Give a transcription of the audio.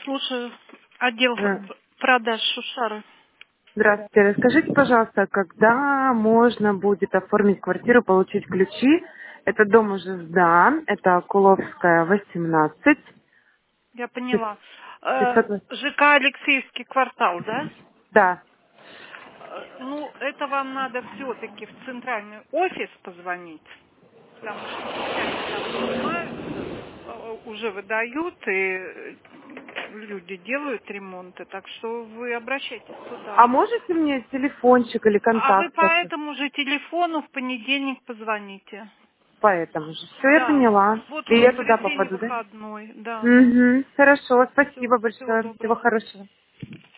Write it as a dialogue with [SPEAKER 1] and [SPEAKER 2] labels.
[SPEAKER 1] Слушаю. Отдел
[SPEAKER 2] Э,
[SPEAKER 1] продаж Шушары.
[SPEAKER 2] Здравствуйте. Расскажите, пожалуйста, когда можно будет оформить квартиру, получить ключи? Этот дом уже сдан. Это Куловская, 18.
[SPEAKER 1] Я поняла.
[SPEAKER 2] 500.
[SPEAKER 1] ЖК Алексеевский квартал, да?
[SPEAKER 2] Да.
[SPEAKER 1] Ну, это вам надо все-таки в центральный офис позвонить, потому что часть там занимаются, уже выдают, и люди делают ремонты, так что вы обращайтесь туда.
[SPEAKER 2] А можете мне телефончик или
[SPEAKER 1] А вы
[SPEAKER 2] контакт
[SPEAKER 1] по
[SPEAKER 2] какой?
[SPEAKER 1] этому же телефону в понедельник позвоните.
[SPEAKER 2] По этому же. Все, я
[SPEAKER 1] Да,
[SPEAKER 2] поняла.
[SPEAKER 1] вот
[SPEAKER 2] И
[SPEAKER 1] в
[SPEAKER 2] я туда
[SPEAKER 1] воскресенье
[SPEAKER 2] попаду, да?
[SPEAKER 1] выходной, да.
[SPEAKER 2] Угу. Хорошо,
[SPEAKER 1] Всего
[SPEAKER 2] спасибо большое. Всего
[SPEAKER 1] доброго.
[SPEAKER 2] хорошего.